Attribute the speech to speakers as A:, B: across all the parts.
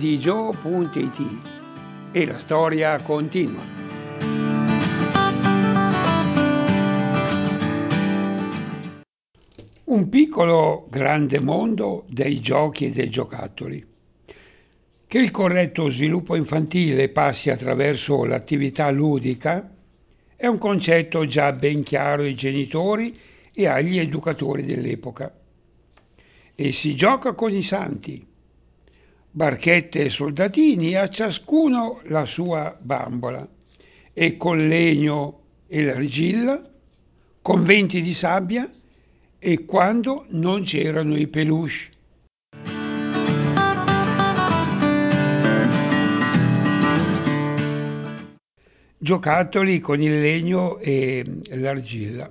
A: Digio.it e la storia continua. Un piccolo grande mondo dei giochi e dei giocattoli. Che il corretto sviluppo infantile passi attraverso l'attività ludica è un concetto già ben chiaro ai genitori e agli educatori dell'epoca. E si gioca con i santi, barchette e soldatini, a ciascuno la sua bambola, e col legno e l'argilla, conventi di sabbia e quando non c'erano i peluche. Giocattoli con il legno e l'argilla.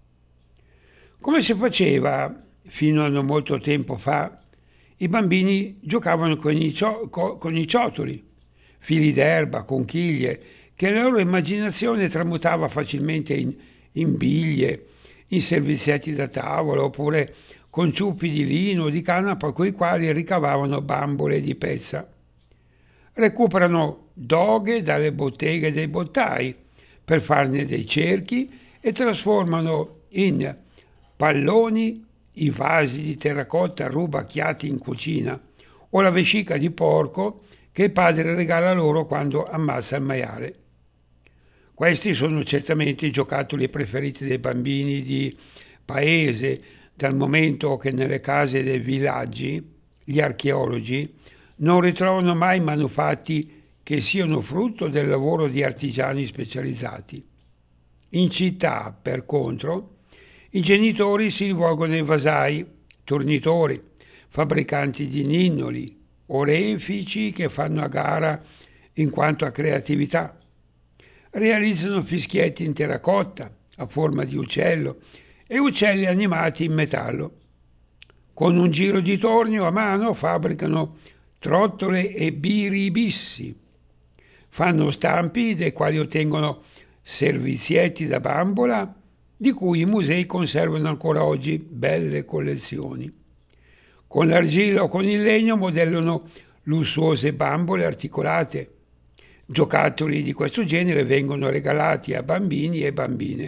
A: Come si faceva fino a non molto tempo fa, i bambini giocavano con i ciotoli, fili d'erba, conchiglie, che la loro immaginazione tramutava facilmente in biglie, in servizietti da tavola oppure con ciuppi di lino o di canapa con i quali ricavavano bambole di pezza. Recuperano doghe dalle botteghe dei bottai per farne dei cerchi e trasformano in palloni i vasi di terracotta rubacchiati in cucina o la vescica di porco che il padre regala loro quando ammazza il maiale. Questi sono certamente i giocattoli preferiti dei bambini di paese, dal momento che nelle case dei villaggi gli archeologi non ritrovano mai manufatti che siano frutto del lavoro di artigiani specializzati. In città, per contro, i genitori si rivolgono ai vasai, tornitori, fabbricanti di ninnoli, orefici che fanno a gara in quanto a creatività. Realizzano fischietti in terracotta a forma di uccello e uccelli animati in metallo. Con un giro di tornio a mano fabbricano trottole e biribissi. Fanno stampi dai quali ottengono servizietti da bambola di cui i musei conservano ancora oggi belle collezioni. Con l'argilla o con il legno modellano lussuose bambole articolate. Giocattoli di questo genere vengono regalati a bambini e bambine.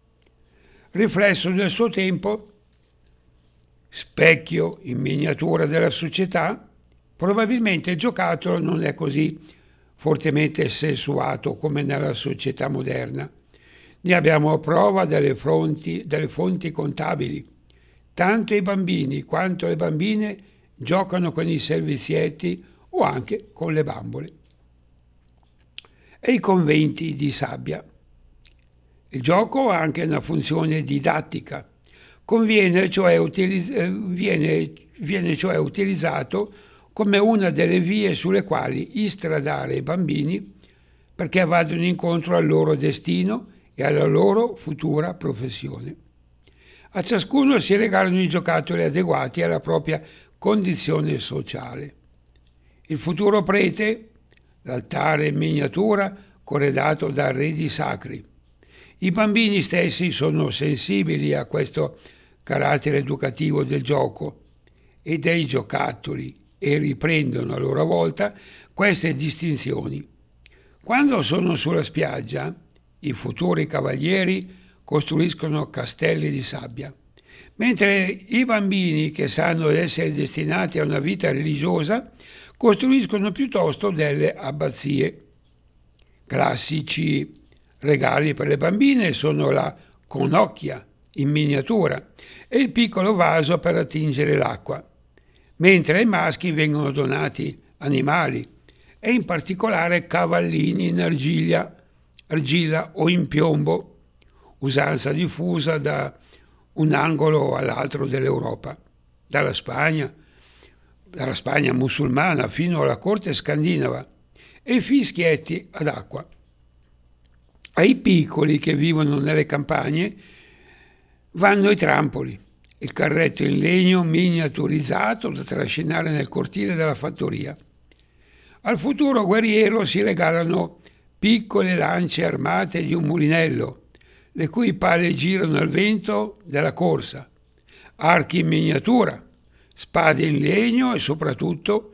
A: Riflesso del suo tempo, specchio in miniatura della società, probabilmente il giocattolo non è così fortemente sessuato come nella società moderna. Ne abbiamo prova dalle fonti contabili. Tanto i bambini quanto le bambine giocano con i servizietti o anche con le bambole. E i conventi di sabbia. Il gioco ha anche una funzione didattica. Viene cioè utilizzato come una delle vie sulle quali istradare i bambini perché vadano incontro al loro destino e alla loro futura professione. A ciascuno si regalano i giocattoli adeguati alla propria condizione sociale. Il futuro prete, l'altare in miniatura corredato da arredi sacri. I bambini stessi sono sensibili a questo carattere educativo del gioco e dei giocattoli e riprendono a loro volta queste distinzioni. Quando sono sulla spiaggia, i futuri cavalieri costruiscono castelli di sabbia, mentre i bambini che sanno di essere destinati a una vita religiosa costruiscono piuttosto delle abbazie. Classici regali per le bambine sono la conocchia in miniatura e il piccolo vaso per attingere l'acqua, mentre ai maschi vengono donati animali e in particolare cavallini in argilla o in piombo, usanza diffusa da un angolo all'altro dell'Europa, dalla Spagna musulmana fino alla corte scandinava, e i fischietti ad acqua. Ai piccoli che vivono nelle campagne vanno i trampoli, il carretto in legno miniaturizzato da trascinare nel cortile della fattoria. Al futuro guerriero si regalano piccole lance armate di un mulinello, le cui pale girano al vento della corsa, archi in miniatura, spade in legno e soprattutto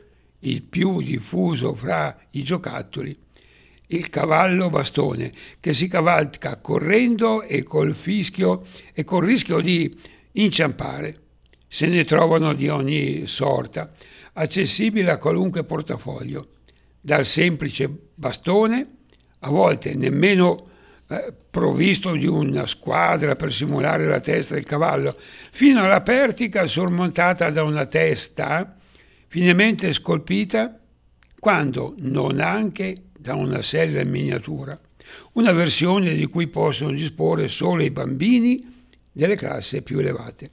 A: il più diffuso fra i giocattoli, il cavallo bastone, che si cavalca correndo e col rischio di inciampare. Se ne trovano di ogni sorta, accessibili a qualunque portafoglio, dal semplice bastone, a volte nemmeno provvisto di una squadra per simulare la testa del cavallo, fino alla pertica sormontata da una testa finemente scolpita, quando non anche da una sella in miniatura, una versione di cui possono disporre solo i bambini delle classi più elevate.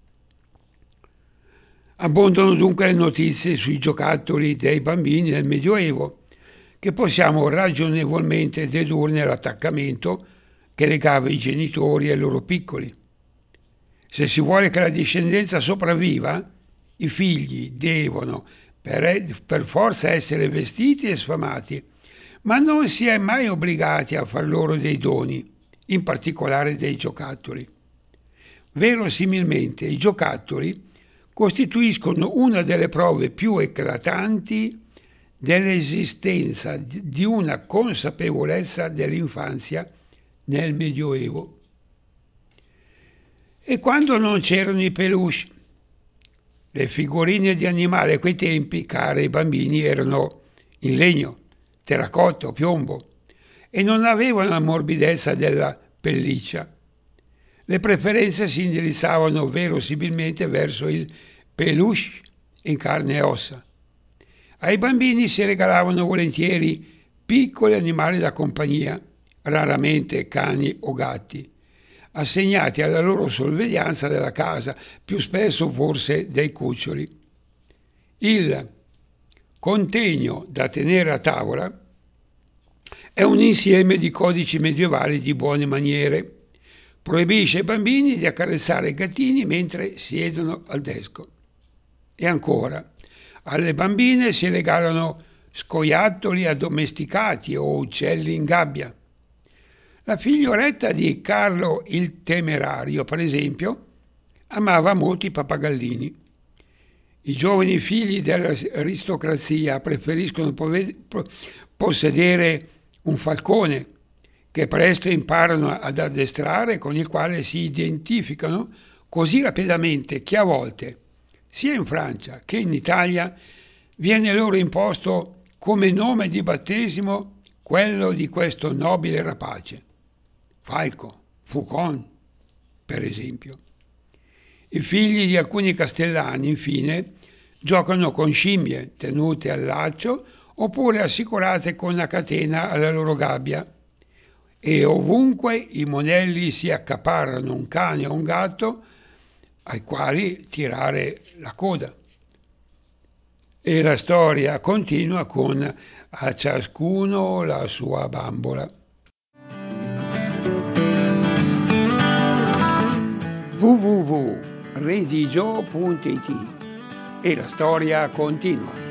A: Abbondano dunque le notizie sui giocattoli dei bambini del Medioevo, che possiamo ragionevolmente dedurne l'attaccamento che legava i genitori ai loro piccoli. Se si vuole che la discendenza sopravviva, i figli devono per forza essere vestiti e sfamati, ma non si è mai obbligati a far loro dei doni, in particolare dei giocattoli. Verosimilmente i giocattoli costituiscono una delle prove più eclatanti dell'esistenza di una consapevolezza dell'infanzia nel Medioevo. E quando non c'erano i peluche, le figurine di animali a quei tempi, care ai bambini, erano in legno, terracotta o piombo e non avevano la morbidezza della pelliccia. Le preferenze si indirizzavano verosimilmente verso il peluche in carne e ossa. Ai bambini si regalavano volentieri piccoli animali da compagnia, raramente cani o gatti, assegnati alla loro sorveglianza della casa, più spesso forse dei cuccioli. Il contegno da tenere a tavola è un insieme di codici medievali di buone maniere. Proibisce ai bambini di accarezzare i gattini mentre siedono al desco. E ancora, alle bambine si regalano scoiattoli addomesticati o uccelli in gabbia. La figlioletta di Carlo il Temerario, per esempio, amava molto i pappagallini. I giovani figli dell'aristocrazia preferiscono possedere un falcone, che presto imparano ad addestrare, con il quale si identificano così rapidamente che a volte, sia in Francia che in Italia, viene loro imposto come nome di battesimo quello di questo nobile rapace. Falco, Faucon, per esempio. I figli di alcuni castellani, infine, giocano con scimmie tenute al laccio oppure assicurate con una catena alla loro gabbia. E ovunque i monelli si accaparrano un cane o un gatto ai quali tirare la coda. E la storia continua con a ciascuno la sua bambola. www.redigio.it e la storia continua.